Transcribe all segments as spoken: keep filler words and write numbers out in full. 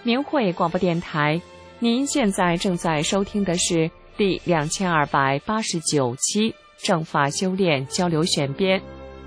明慧广播电台，您现在正在收听的是第两千二百八十九期正法修炼交流选编。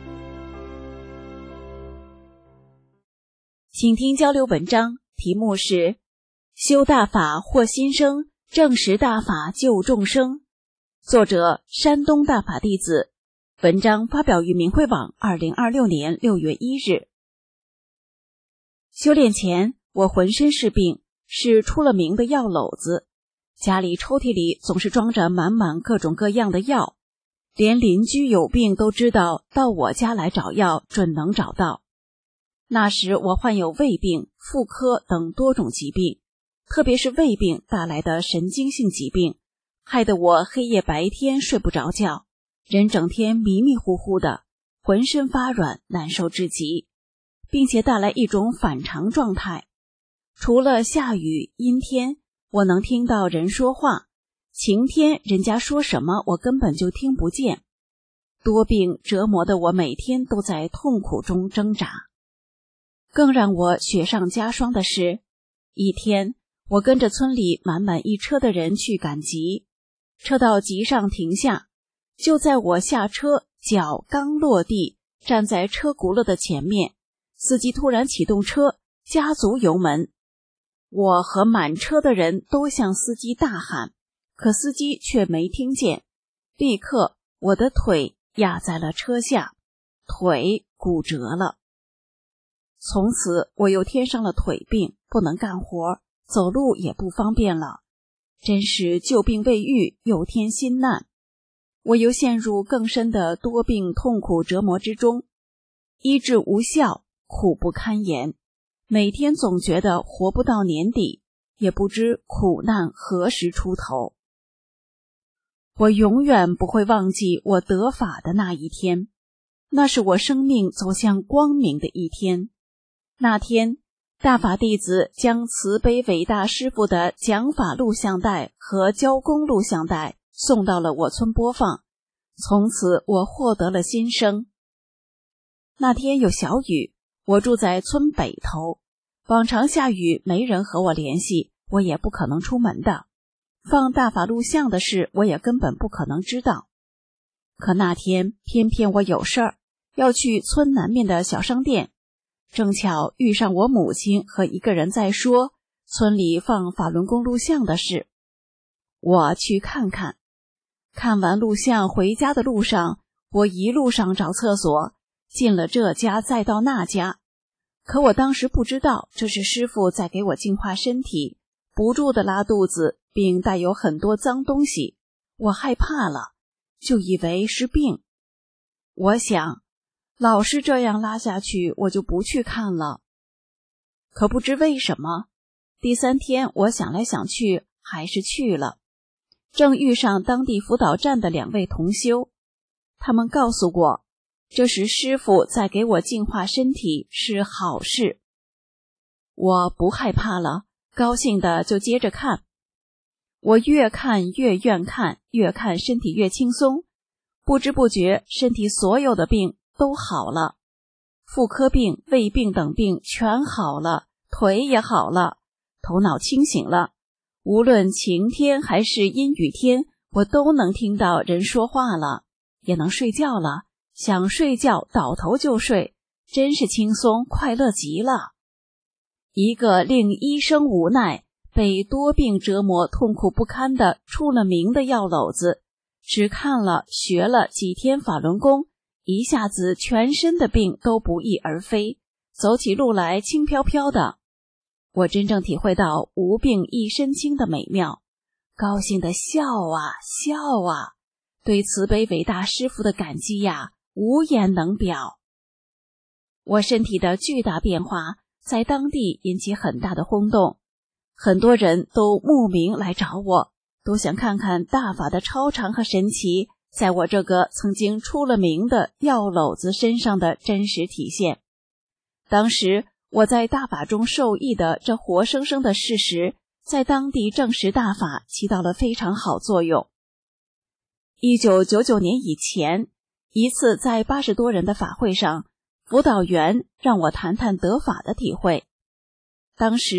请听交流文章，题目是修大法获新生，证实大法救众生，作者山东大法弟子，文章发表于明慧网二零二六年六月一日。修炼前我浑身是病，是出了名的药篓子，家里抽屉里总是装着满满各种各样的药，连邻居有病都知道到我家来找药准能找到。那时我患有胃病、妇科等多种疾病，特别是胃病带来的神经性疾病，害得我黑夜白天睡不着觉，人整天迷迷糊糊的，浑身发软，难受至极，并且带来一种反常状态。除了下雨、阴天，我能听到人说话，晴天人家说什么我根本就听不见。多病折磨得我每天都在痛苦中挣扎。更让我雪上加霜的是，一天我跟着村里满满一车的人去赶集，车到集上停下，就在我下车脚刚落地，站在车轱辘的前面，司机突然启动车，加足油门。我和满车的人都向司机大喊，可司机却没听见。立刻我的腿压在了车下，腿骨折了。从此我又添上了腿病，不能干活，走路也不方便了，真是旧病未愈，又添新难。我又陷入更深的多病痛苦折磨之中，医治无效，苦不堪言，每天总觉得活不到年底，也不知苦难何时出头。我永远不会忘记我得法的那一天，那是我生命走向光明的一天。那天，大法弟子将慈悲伟大师父的讲法录像带和教功录像带送到了我村播放，从此我获得了新生。那天有小雨，我住在村北头，往常下雨没人和我联系，我也不可能出门的，放大法录像的事我也根本不可能知道。可那天偏偏我有事儿，要去村南面的小商店，正巧遇上我母亲和一个人在说村里放法轮功录像的事。我去看看，看完录像回家的路上，我一路上找厕所，进了这家再到那家，可我当时不知道这是师父在给我净化身体，不住地拉肚子，并带有很多脏东西，我害怕了，就以为是病。我想老是这样拉下去，我就不去看了。可不知为什么，第三天我想来想去，还是去了。正遇上当地辅导站的两位同修，他们告诉我，这时师父在给我净化身体，是好事。我不害怕了，高兴的就接着看。我越看越愿看，越看身体越轻松，不知不觉身体所有的病都好了，妇科病、胃病等病全好了，腿也好了，头脑清醒了，无论晴天还是阴雨天，我都能听到人说话了，也能睡觉了，想睡觉倒头就睡，真是轻松快乐极了。一个令医生无奈，被多病折磨痛苦不堪的出了名的药篓子，只看了学了几天法轮功，一下子全身的病都不翼而飞，走起路来轻飘飘的。我真正体会到无病一身轻的美妙，高兴的笑啊笑啊，对慈悲伟大师父的感激呀，无言能表。我身体的巨大变化在当地引起很大的轰动，很多人都慕名来找我，都想看看大法的超常和神奇在我这个曾经出了名的药篓子身上的真实体现。当时我在大法中受益的这活生生的事实，在当地证实大法起到了非常好作用。一九九九年以前，一次在八十多人的法会上，辅导员让我谈谈得法的体会。当时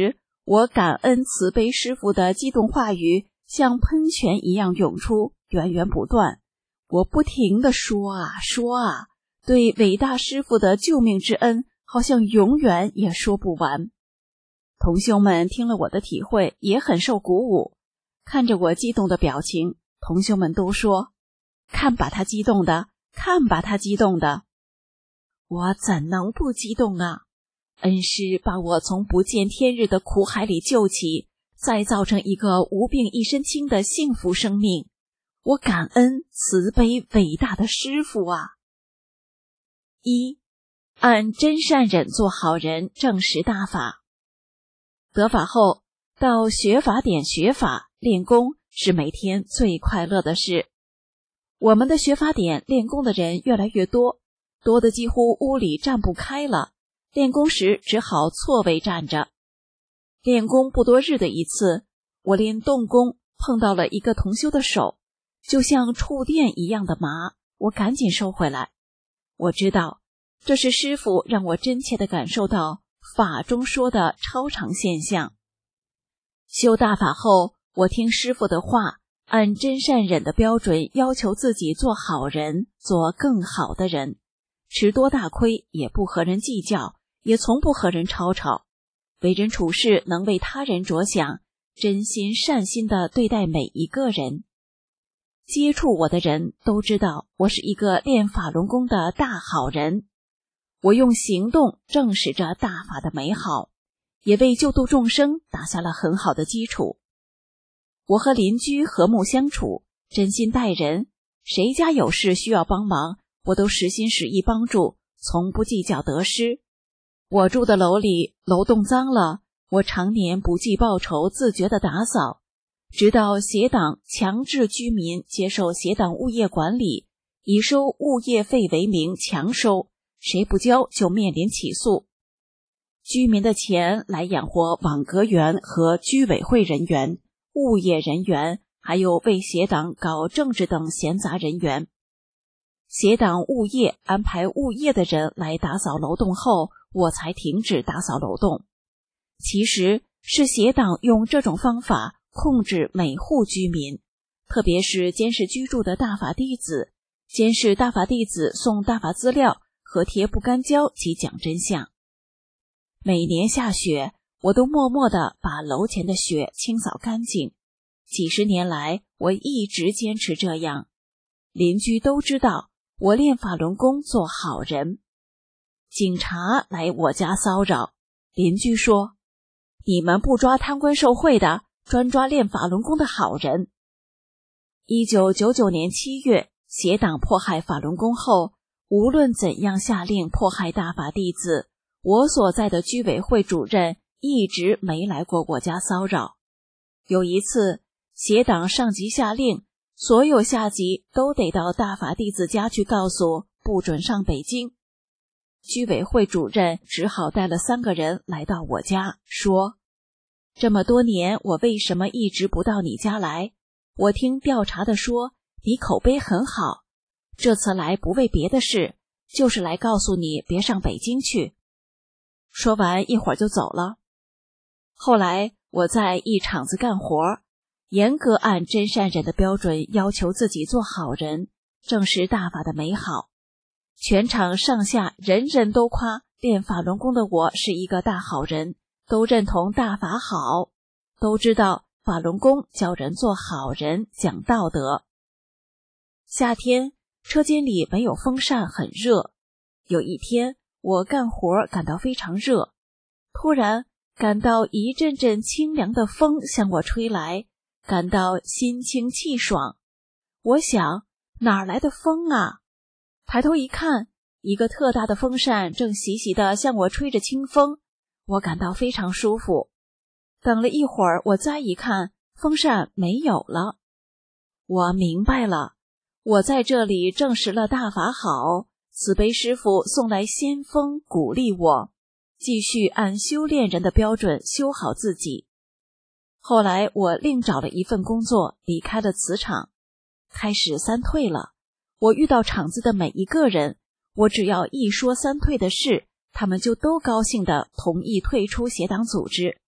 我感恩慈悲师父的激动话语像喷泉一样涌出，源源不断。我不停地说啊说啊，对伟大师父的救命之恩好像永远也说不完。同修们听了我的体会，也很受鼓舞。看着我激动的表情，同修们都说：看把他激动的，看把他激动的。我怎能不激动啊？恩师把我从不见天日的苦海里救起，再造成一个无病一身轻的幸福生命。我感恩慈悲伟大的师父啊！一，按真善忍做好人，正实大法。得法后，到学法点学法练功是每天最快乐的事。我们的学法点练功的人越来越多，多的几乎屋里站不开了，练功时只好错位站着。练功不多日的一次，我练动功碰到了一个同修的手，就像触电一样的麻，我赶紧收回来。我知道这是师父让我真切地感受到法中说的超常现象。修大法后，我听师父的话，按真善忍的标准要求自己做好人，做更好的人，吃多大亏也不和人计较，也从不和人吵吵，为人处事能为他人着想，真心善心地对待每一个人。接触我的人都知道我是一个练法轮功的大好人，我用行动证实着大法的美好，也为救度众生打下了很好的基础。我和邻居和睦相处，真心待人，谁家有事需要帮忙，我都实心实意帮助，从不计较得失。我住的楼里楼栋脏了，我常年不计报酬，自觉地打扫，直到协党强制居民接受协党物业管理，以收物业费为名强收，谁不交就面临起诉。居民的钱来养活网格员和居委会人员、物业人员，还有为协党搞政治等闲杂人员。协党物业安排物业的人来打扫楼栋后，我才停止打扫楼栋。其实是协党用这种方法控制每户居民，特别是监视居住的大法弟子，监视大法弟子送大法资料和贴不干胶及讲真相。每年下雪，我都默默地把楼前的雪清扫干净。几十年来，我一直坚持这样。邻居都知道我练法轮功做好人。警察来我家骚扰，邻居说：你们不抓贪官受贿的，专抓练法轮功的好人。一九九九年七月，协党迫害法轮功后，无论怎样下令迫害大法弟子，我所在的居委会主任一直没来过我家骚扰。有一次，协党上级下令，所有下级都得到大法弟子家去告诉，不准上北京。居委会主任只好带了三个人来到我家，说：这么多年我为什么一直不到你家来？我听调查的说你口碑很好，这次来不为别的事，就是来告诉你别上北京去。说完一会儿就走了。后来我在一厂子干活，严格按真善忍的标准要求自己做好人，证实大法的美好。全场上下人人都夸练法轮功的我是一个大好人，都认同大法好，都知道法轮功教人做好人，讲道德。夏天车间里没有风扇，很热。有一天我干活感到非常热，突然感到一阵阵清凉的风向我吹来，感到心清气爽。我想，哪儿来的风啊？抬头一看，一个特大的风扇正习习地向我吹着清风，我感到非常舒服。等了一会儿，我再一看，风扇没有了。我明白了，我在这里证实了大法好，慈悲师父送来先锋鼓励我，继续按修炼人的标准修好自己。后来我另找了一份工作，离开了磁场，开始三退了。我遇到厂子的每一个人，我只要一说三退的事，他们就都高兴地同意退出协党组织。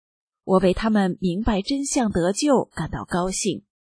我为他们明白真相得救感到高兴。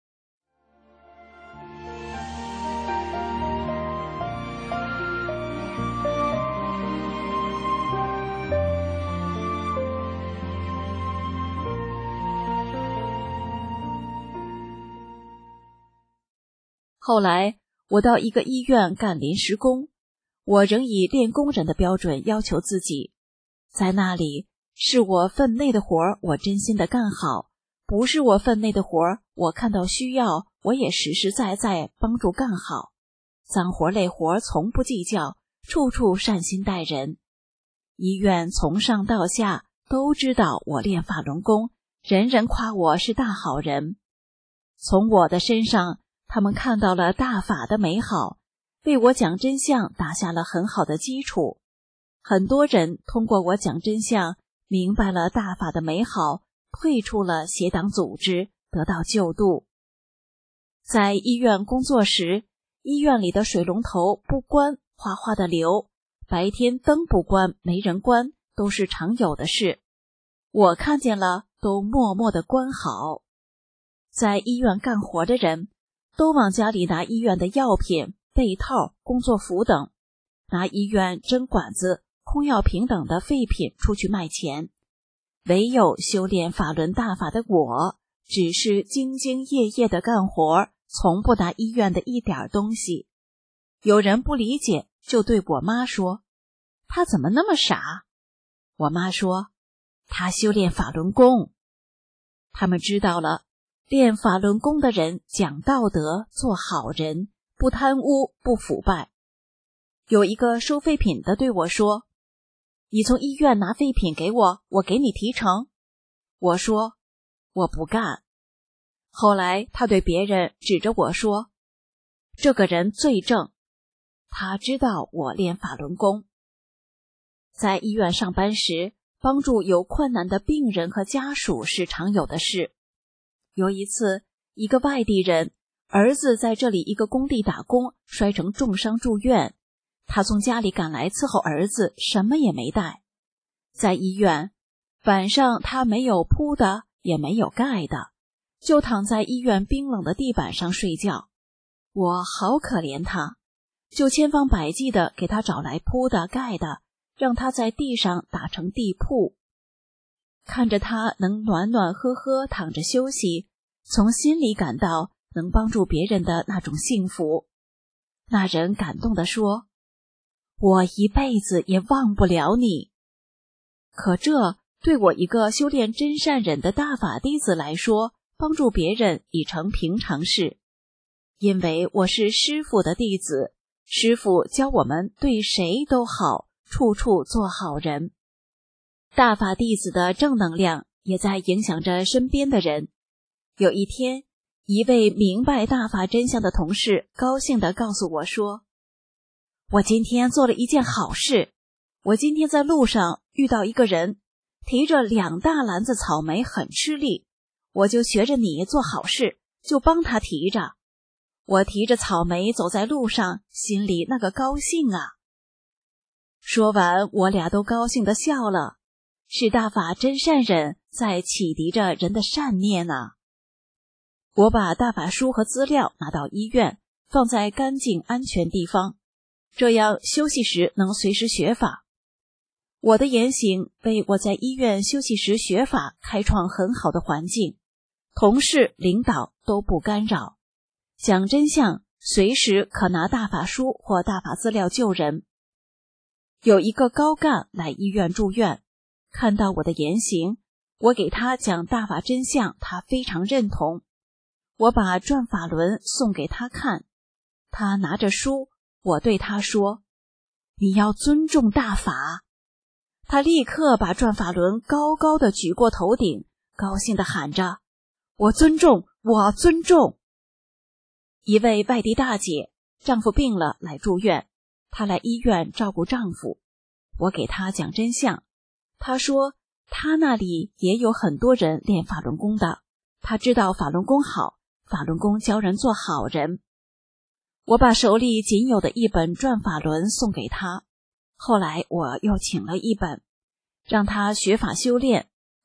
后来我到一个医院干临时工，我仍以练工人的标准要求自己，在那里是我分内的活儿，我真心的干好；不是我分内的活儿，我看到需要，我也实实在在帮助干好。脏活累活从不计较，处处善心待人。医院从上到下都知道我练法轮功，人人夸我是大好人。从我的身上，他们看到了大法的美好，为我讲真相打下了很好的基础。很多人通过我讲真相，明白了大法的美好，退出了邪党组织，得到救度。在医院工作时，医院里的水龙头不关，哗哗的流，白天灯不关，没人关，都是常有的事。我看见了，都默默地关好。在医院干活的人都往家里拿医院的药品、被套、工作服等，拿医院针管子、空药瓶等的废品出去卖钱。唯有修炼法轮大法的我，只是兢兢业业的干活，从不拿医院的一点东西。有人不理解，就对我妈说：“他怎么那么傻？”我妈说：“他修炼法轮功。”他们知道了，练法轮功的人讲道德，做好人，不贪污，不腐败。有一个收废品的对我说：“你从医院拿废品给我，我给你提成。”我说：“我不干。”后来他对别人指着我说：“这个人最正，他知道我练法轮功。”在医院上班时，帮助有困难的病人和家属是常有的事。有一次，一个外地人儿子在这里一个工地打工，摔成重伤住院。他从家里赶来伺候儿子，什么也没带。在医院，晚上他没有铺的，也没有盖的，就躺在医院冰冷的地板上睡觉。我好可怜他，就千方百计地给他找来铺的盖的，让他在地上打成地铺。看着他能暖暖和和躺着休息，从心里感到能帮助别人的那种幸福。那人感动地说：“我一辈子也忘不了你。”可这对我一个修炼真善忍的大法弟子来说，帮助别人已成平常事。因为我是师父的弟子，师父教我们对谁都好，处处做好人。大法弟子的正能量也在影响着身边的人。有一天，一位明白大法真相的同事高兴地告诉我说：“我今天做了一件好事。我今天在路上遇到一个人，提着两大篮子草莓很吃力，我就学着你做好事，就帮他提着。我提着草莓走在路上，心里那个高兴啊！”说完，我俩都高兴地笑了。是大法真善忍在启迪着人的善念啊！我把大法书和资料拿到医院，放在干净安全地方，这样休息时能随时学法。我的言行为我在医院休息时学法开创很好的环境，同事、领导都不干扰，讲真相随时可拿大法书或大法资料救人。有一个高干来医院住院，看到我的言行，我给他讲大法真相，他非常认同。我把转法轮送给他看，他拿着书，我对他说：“你要尊重大法。”他立刻把转法轮高高的举过头顶，高兴地喊着：“我尊重，我尊重！”一位外地大姐，丈夫病了来住院，她来医院照顾丈夫。我给她讲真相，她说她那里也有很多人练法轮功的，她知道法轮功好，法轮功教人做好人。我把手里仅有的一本转法轮送给她，后来我又请了一本，让她学法修炼，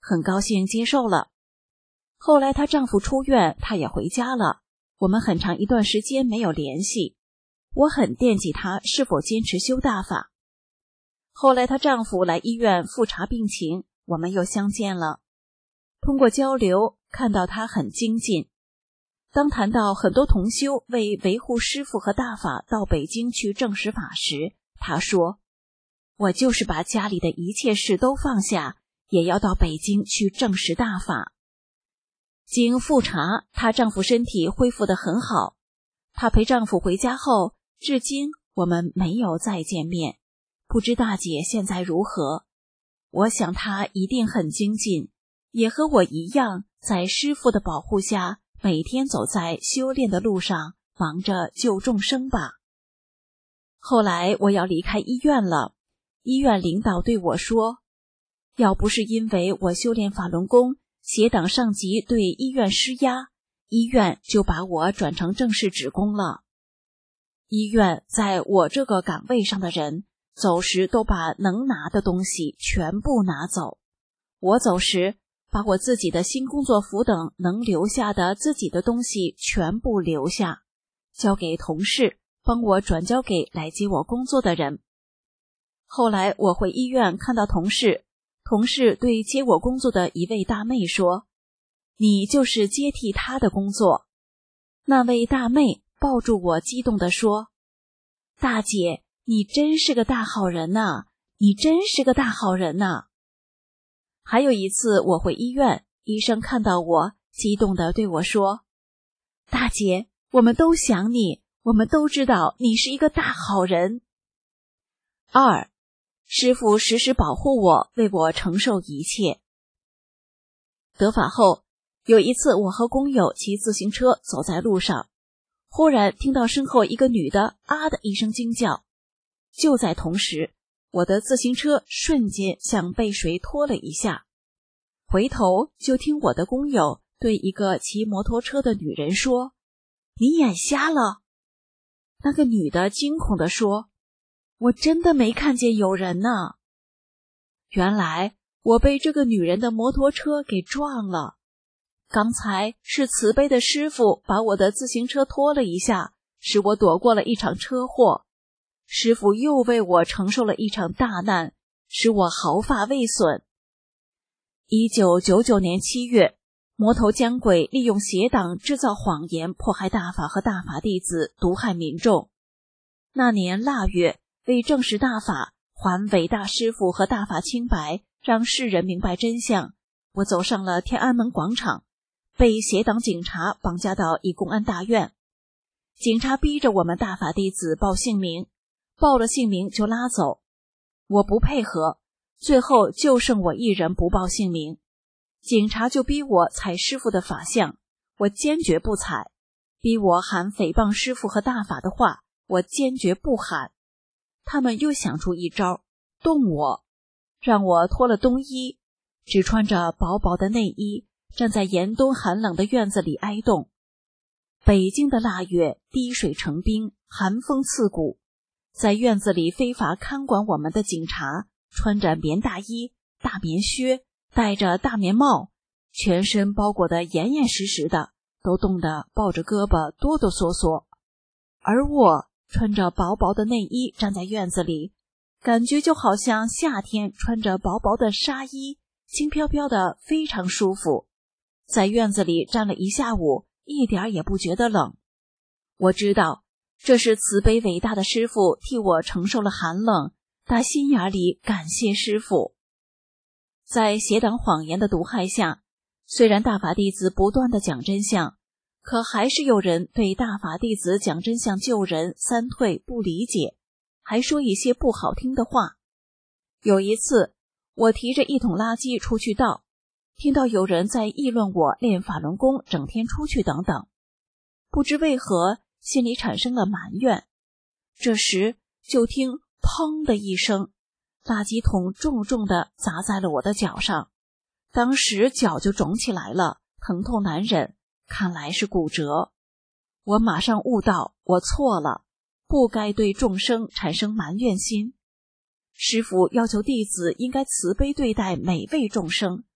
很高兴接受了。后来她丈夫出院，她也回家了，我们很长一段时间没有联系。我很惦记她是否坚持修大法。后来她丈夫来医院复查病情，我们又相见了。通过交流，看到她很精进。当谈到很多同修为维护师父和大法到北京去证实法时，她说，我就是把家里的一切事都放下，也要到北京去证实大法。经复查，她丈夫身体恢复得很好。她陪丈夫回家后，至今我们没有再见面，不知大姐现在如何。我想她一定很精进，也和我一样，在师父的保护下，每天走在修炼的路上，忙着救众生吧。后来我要离开医院了，医院领导对我说，要不是因为我修炼法轮功，协党上级对医院施压，医院就把我转成正式职工了。医院在我这个岗位上的人，走时都把能拿的东西全部拿走。我走时，把我自己的新工作服等能留下的自己的东西全部留下，交给同事，帮我转交给来接我工作的人。后来我回医院看到同事，同事对接我工作的一位大妹说，你就是接替她的工作。那位大妹抱住我激动地说，大姐，你真是个大好人呐，你真是个大好人呐。还有一次我回医院，医生看到我，激动地对我说，大姐，我们都想你，我们都知道你是一个大好人。二，师父时时保护我，为我承受一切。得法后，有一次我和工友骑自行车走在路上，忽然听到身后一个女的啊的一声惊叫。就在同时，我的自行车瞬间像被谁拖了一下，回头就听我的工友对一个骑摩托车的女人说，你眼瞎了。那个女的惊恐地说，我真的没看见有人呢。原来我被这个女人的摩托车给撞了。刚才是慈悲的师父把我的自行车拖了一下，使我躲过了一场车祸。师父又为我承受了一场大难，使我毫发未损。一九九九年七月，魔头姜鬼利用邪党制造谎言，迫害大法和大法弟子，毒害民众。那年腊月，为证实大法，还伟大师父和大法清白，让世人明白真相，我走上了天安门广场，被邪党警察绑架到一公安大院。警察逼着我们大法弟子报姓名，报了姓名就拉走。我不配合，最后就剩我一人不报姓名。警察就逼我踩师父的法像，我坚决不踩；逼我喊诽谤师父和大法的话，我坚决不喊。他们又想出一招，冻我，让我脱了冬衣，只穿着薄薄的内衣，站在严冬寒冷的院子里挨冻。北京的腊月，滴水成冰，寒风刺骨。在院子里非法看管我们的警察，穿着棉大衣、大棉靴，戴着大棉帽，全身包裹得严严实实的，都冻得抱着胳膊哆哆嗦嗦。而我穿着薄薄的内衣站在院子里，感觉就好像夏天穿着薄薄的纱衣，轻飘飘的，非常舒服。在院子里站了一下午，一点也不觉得冷。我知道这是慈悲伟大的师父替我承受了寒冷，打心眼里感谢师父。在邪党谎言的毒害下，虽然大法弟子不断地讲真相，可还是有人对大法弟子讲真相救人三退不理解，还说一些不好听的话。有一次，我提着一桶垃圾出去倒，听到有人在议论我练法轮功整天出去等等，不知为何心里产生了埋怨。这时就听砰的一声，垃圾桶重重地砸在了我的脚上，当时脚就肿起来了，疼痛难忍，看来是骨折。我马上悟到我错了，不该对众生产生埋怨心。师父要求弟子应该慈悲对待每位众生，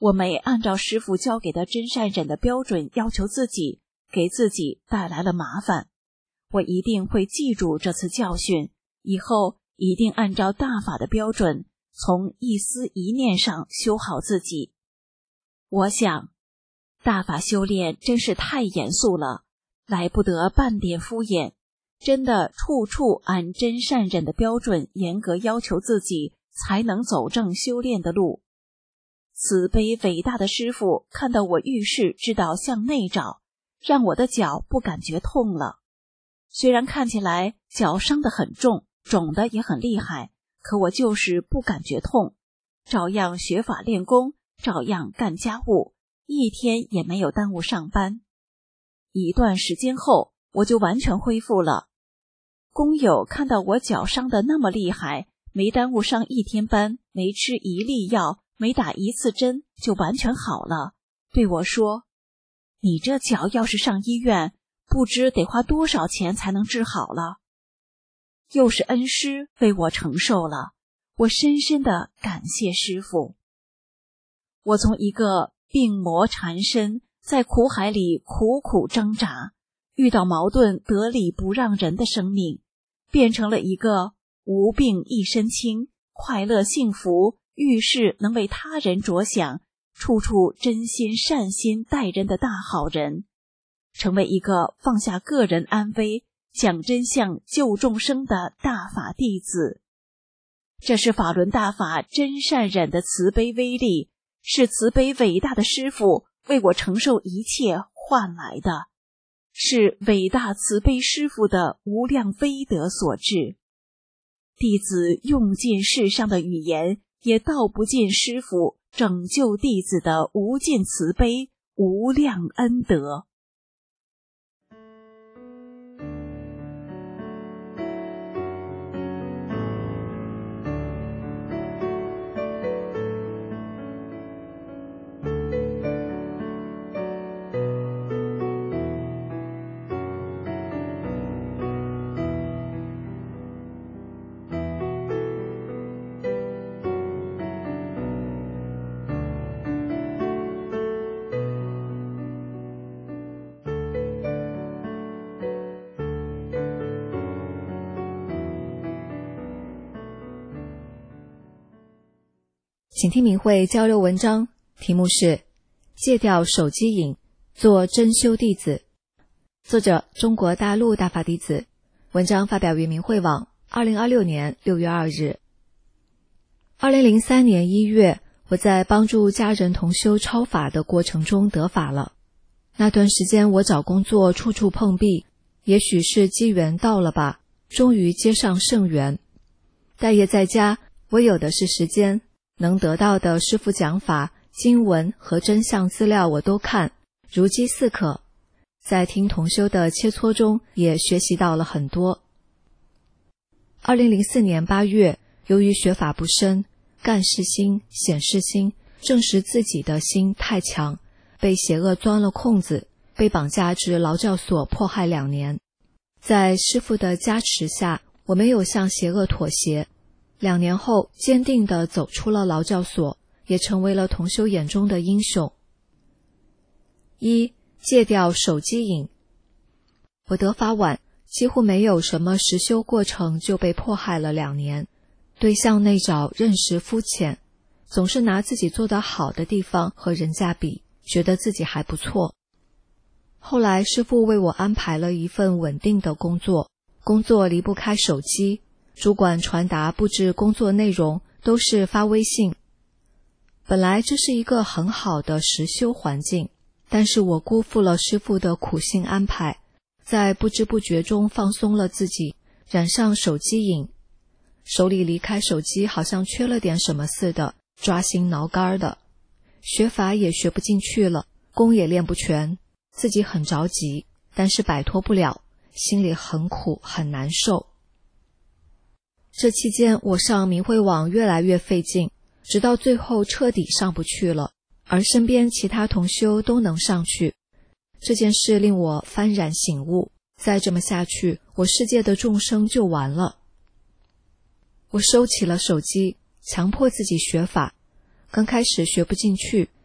我没按照师父教给的真善忍的标准要求自己，给自己带来了麻烦。我一定会记住这次教训，以后一定按照大法的标准，从一思一念上修好自己。我想，大法修炼真是太严肃了，来不得半点敷衍，真的处处按真善忍的标准严格要求自己，才能走正修炼的路。慈悲伟大的师父看到我遇事知道向内找，让我的脚不感觉痛了。虽然看起来脚伤得很重，肿得也很厉害，可我就是不感觉痛，照样学法练功，照样干家务，一天也没有耽误上班。一段时间后，我就完全恢复了。工友看到我脚伤得那么厉害，没耽误上一天班，没吃一粒药，没打一次针，就完全好了，对我说：“你这脚要是上医院，不知得花多少钱才能治好了。”又是恩师为我承受了，我深深地感谢师父。我从一个病魔缠身，在苦海里苦苦挣扎，遇到矛盾得理不让人的生命，变成了一个无病一身轻，快乐幸福，遇事能为他人着想，处处真心善心待人的大好人，成为一个放下个人安危，讲真相救众生的大法弟子。这是法轮大法真善忍的慈悲威力，是慈悲伟大的师父为我承受一切换来的，是伟大慈悲师父的无量威德所致。弟子用尽世上的语言，也道不尽师父拯救弟子的无尽慈悲、无量恩德。 请听明慧交流文章，题目是戒掉手机瘾，做真修弟子。作者中国大陆大法弟子，文章发表于明慧网，二零二六年六月二日。二零零三年一月，我在帮助家人同修超法的过程中得法了。那段时间我找工作处处碰壁，也许是机缘到了吧，终于接上圣缘。待业在家，我有的是时间，能得到的师父讲法、经文和真相资料我都看，如饥似渴。在听同修的切磋中，也学习到了很多。二零零四年八月，由于学法不深，干事心、显示心、证实自己的心太强，被邪恶钻了空子，被绑架至劳教所迫害两年。在师父的加持下，我没有向邪恶妥协。两年后，坚定地走出了劳教所，也成为了同修眼中的英雄。一、戒掉手机瘾。我得法晚，几乎没有什么实修过程就被迫害了两年，对象内找，认识肤浅，总是拿自己做得好的地方和人家比，觉得自己还不错。后来师父为我安排了一份稳定的工作，工作离不开手机，主管传达布置工作内容都是发微信。本来这是一个很好的实修环境，但是我辜负了师父的苦心安排，在不知不觉中放松了自己，染上手机瘾。手里离开手机好像缺了点什么似的，抓心挠肝的。学法也学不进去了，功也练不全，自己很着急，但是摆脱不了，心里很苦很难受。这期间我上明慧网越来越费劲，直到最后彻底上不去了，而身边其他同修都能上去。这件事令我幡然醒悟，再这么下去，我世界的众生就完了。我收起了手机，强迫自己学法。刚开始学不进去，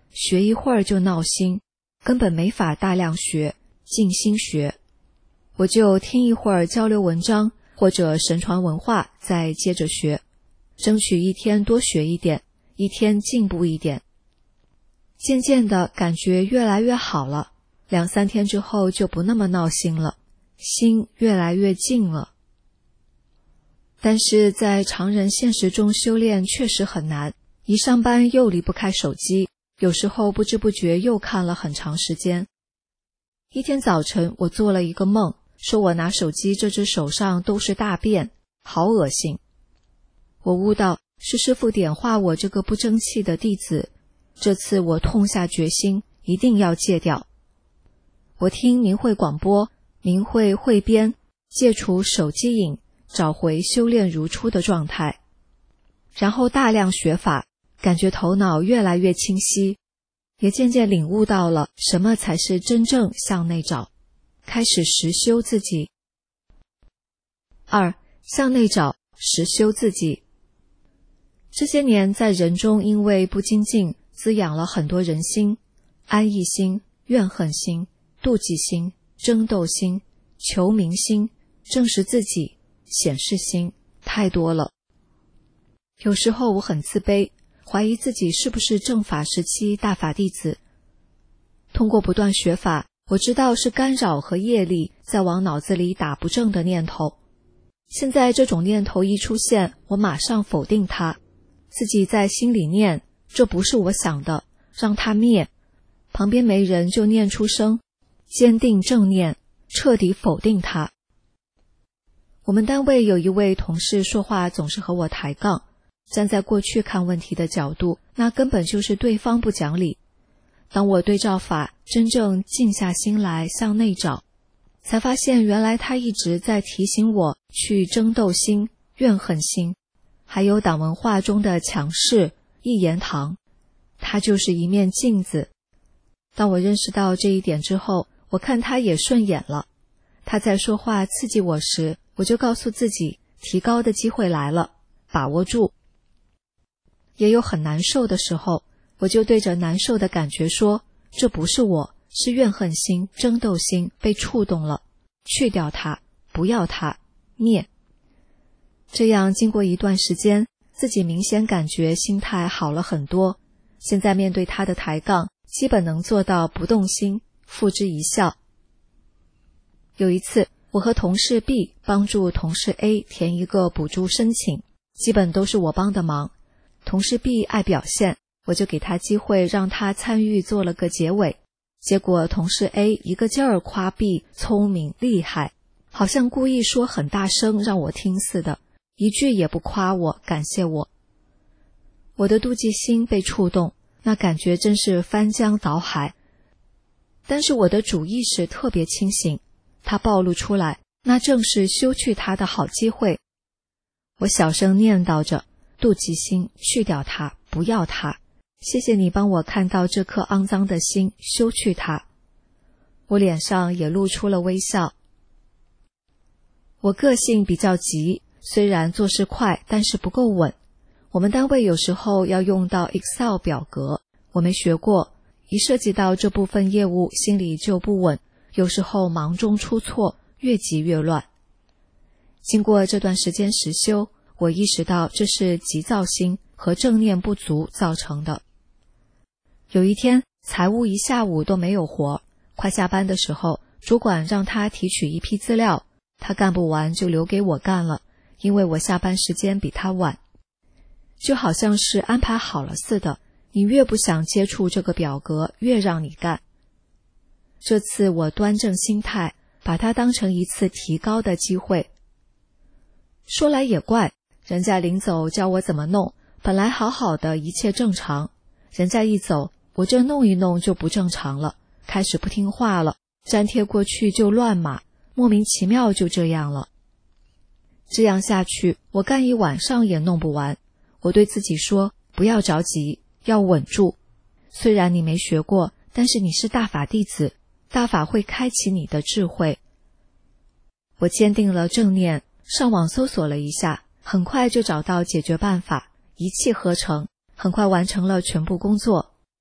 学一会儿就闹心，根本没法大量学，静心学。我就听一会儿交流文章或者神传文化，再接着学，争取一天多学一点，一天进步一点。渐渐的感觉越来越好了，两三天之后就不那么闹心了，心越来越静了。但是在常人现实中修炼确实很难，一上班又离不开手机，有时候不知不觉又看了很长时间。一天早晨我做了一个梦，说我拿手机这只手上都是大便，好恶心。我悟到是师父点化我这个不争气的弟子，这次我痛下决心，一定要戒掉。我听明慧广播，明慧汇编，戒除手机瘾，找回修炼如初的状态。然后大量学法，感觉头脑越来越清晰，也渐渐领悟到了什么才是真正向内找，开始实修自己。二、向内找，实修自己。这些年在人中因为不精进，滋养了很多人心，安逸心、怨恨心、妒忌心、争斗心、求名心、证实自己、显示心，太多了。有时候我很自卑，怀疑自己是不是正法时期大法弟子。通过不断学法，我知道是干扰和业力在往脑子里打不正的念头。现在这种念头一出现，我马上否定它，自己在心里念，这不是我想的，让它灭。旁边没人就念出声，坚定正念，彻底否定它。我们单位有一位同事说话总是和我抬杠，站在过去看问题的角度，那根本就是对方不讲理。当我对照法，真正静下心来向内找，才发现原来他一直在提醒我去争斗心、怨恨心，还有党文化中的强势、一言堂，它就是一面镜子。当我认识到这一点之后，我看他也顺眼了。他在说话刺激我时，我就告诉自己，提高的机会来了，把握住。也有很难受的时候，我就对着难受的感觉说，这不是我，是怨恨心、争斗心被触动了，去掉它，不要它，灭。这样经过一段时间，自己明显感觉心态好了很多，现在面对他的抬杠，基本能做到不动心，付之一笑。有一次，我和同事 B 帮助同事 A 填一个补助申请，基本都是我帮的忙。同事 B 爱表现，我就给他机会让他参与做了个结尾。结果同事 A 一个劲儿夸 B 聪明厉害，好像故意说很大声让我听似的，一句也不夸我感谢我。我的妒忌心被触动，那感觉真是翻江倒海。但是我的主意识特别清醒，它暴露出来，那正是修去它的好机会。我小声念叨着，妒忌心去掉它，不要它，谢谢你帮我看到这颗肮脏的心，修去它。我脸上也露出了微笑。我个性比较急，虽然做事快，但是不够稳。我们单位有时候要用到 Excel 表格，我没学过，一涉及到这部分业务，心里就不稳，有时候忙中出错，越急越乱。经过这段时间实修，我意识到这是急躁心和正念不足造成的。有一天，财务一下午都没有活，快下班的时候，主管让他提取一批资料，他干不完就留给我干了，因为我下班时间比他晚。就好像是安排好了似的，你越不想接触这个表格，越让你干。这次我端正心态，把它当成一次提高的机会。说来也怪，人家临走教我怎么弄，本来好好的一切正常，人家一走，我这弄一弄就不正常了，开始不听话了，粘贴过去就乱码，莫名其妙就这样了。这样下去，我干一晚上也弄不完。我对自己说，不要着急，要稳住。虽然你没学过，但是你是大法弟子，大法会开启你的智慧。我坚定了正念，上网搜索了一下，很快就找到解决办法，一气呵成，很快完成了全部工作，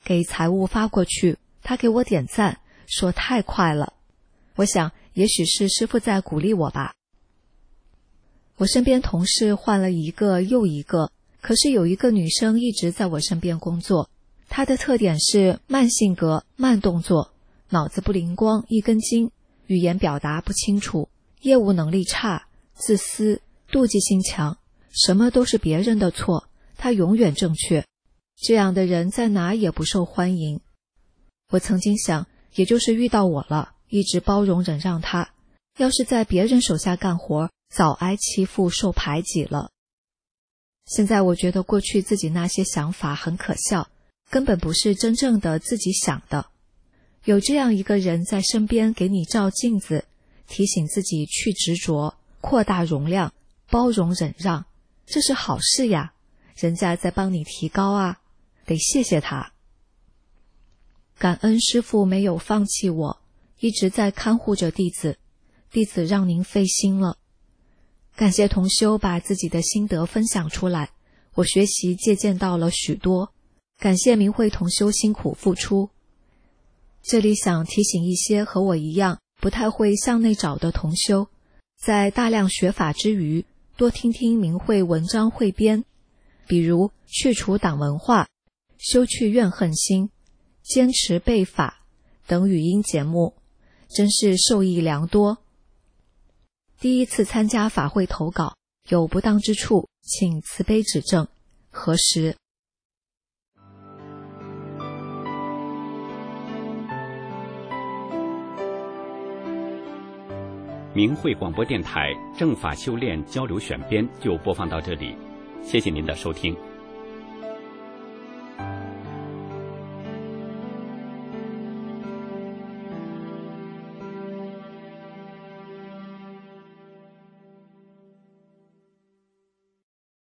给财务发过去，他给我点赞，说太快了。我想也许是师父在鼓励我吧。我身边同事换了一个又一个，可是有一个女生一直在我身边工作，她的特点是慢性格、慢动作，脑子不灵光，一根筋，语言表达不清楚，业务能力差，自私，妒忌心强，什么都是别人的错，她永远正确。这样的人在哪也不受欢迎。我曾经想，也就是遇到我了，一直包容忍让她，要是在别人手下干活，早挨欺负受排挤了。现在我觉得过去自己那些想法很可笑，根本不是真正的自己想的。有这样一个人在身边给你照镜子，提醒自己去执着，扩大容量，包容忍让，这是好事呀，人家在帮你提高啊，得谢谢他。感恩师父没有放弃我，一直在看护着弟子，弟子让您费心了。感谢同修把自己的心得分享出来，我学习借鉴到了许多，感谢明慧同修辛苦付出。这里想提醒一些和我一样不太会向内找的同修，在大量学法之余，多听听明慧文章汇编，比如去除党文化、修去怨恨心、坚持背法等语音节目，真是受益良多。第一次参加法会投稿，有不当之处，请慈悲指正，核实。 明慧广播电台正法修炼交流选编就播放到这里，谢谢您的收听。